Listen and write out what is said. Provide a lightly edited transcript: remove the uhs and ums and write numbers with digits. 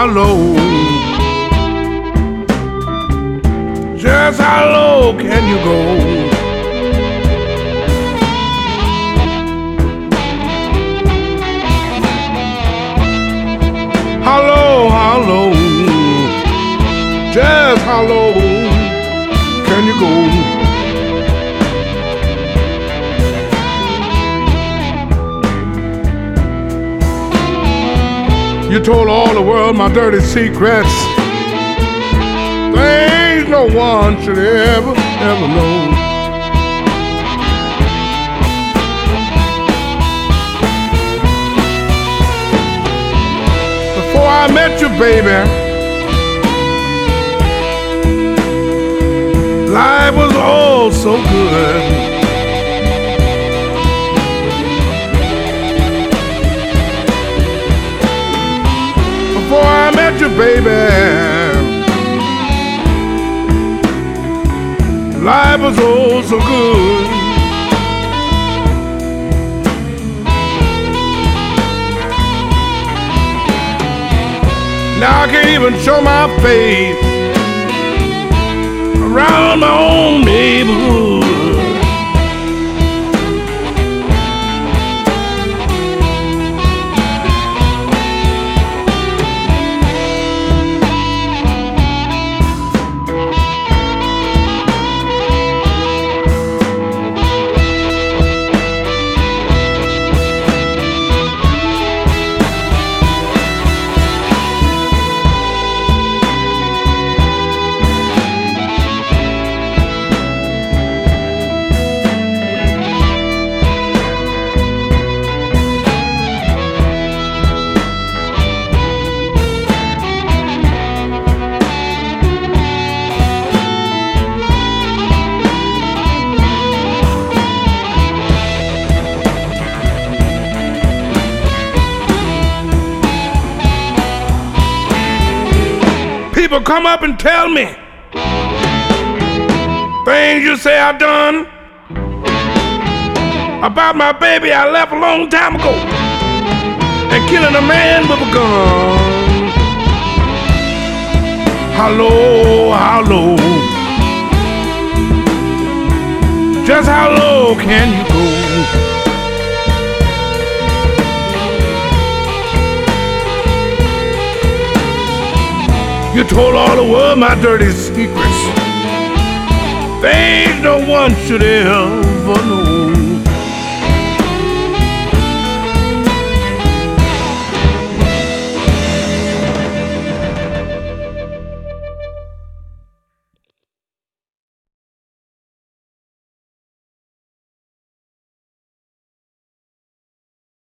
how low? Just how low can you go? How low, how low? Just how low can you go? You told all the world my dirty secrets, things no one should ever know. Before I met you, baby, life was all so good. Before I met you, baby, life was oh so good. Now I can't even show my face around my own neighborhood. People come up and tell me things you say I've done about my baby I left a long time ago and killing a man with a gun. How low, how low? Just how low can you go? You told all the world my dirty secrets, things no one should ever know.